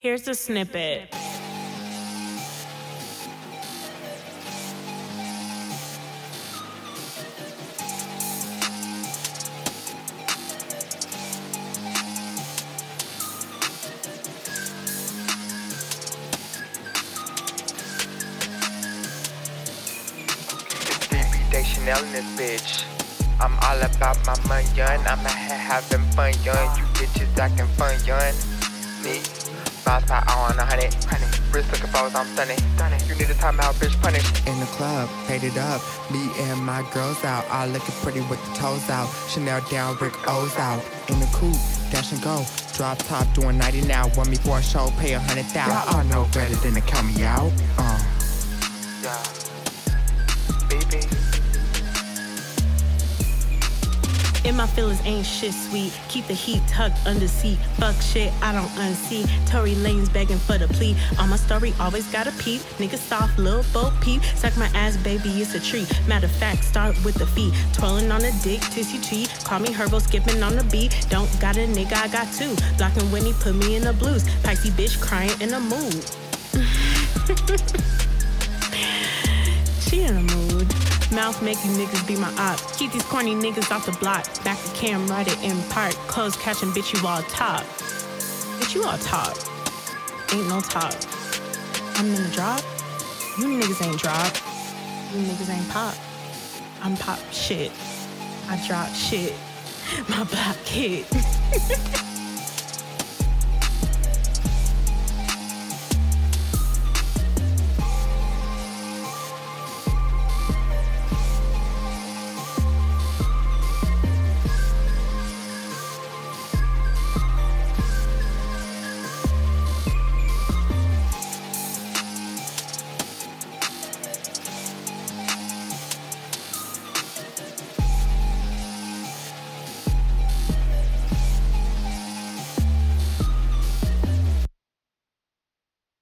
Here's a snippet. Chanel in this bitch. I'm all about my money, I'm out here having fun, young. You bitches acting fun, young. Me, bounce by on 100. Wrist looking for I'm stunning. You need a timeout, bitch, punish. In the club, faded up. Me and my girls out, all looking pretty with the toes out. Chanel down, Rick O's out. In the coupe, dash and go. Drop top, doing 90 now. Want me for a show, pay 100,000. Y'all all know better than to count me out. Yeah, baby. In my feelings ain't shit sweet. Keep the heat tucked under seat. Fuck shit, I don't unsee. Tory Lanez begging for the plea. On my story, always gotta peep. Nigga soft, lil' bo peep. Suck my ass, baby, it's a treat. Matter of fact, start with the feet. Twirling on the dick, tissy tree. Call me Herbo, skipping on the beat. Don't got a nigga, I got two. Blocking Winnie, put me in the blues. Pisces bitch crying in the mood. She in a mood. Mouth make you niggas be my op. Keep these corny niggas off the block. Back the cam, ride it in park. Clothes catching, bitch, you all top. Bitch, you all top. Ain't no top. I'm in the drop. You niggas ain't drop. You niggas ain't pop. I'm pop shit. I drop shit. My block hit.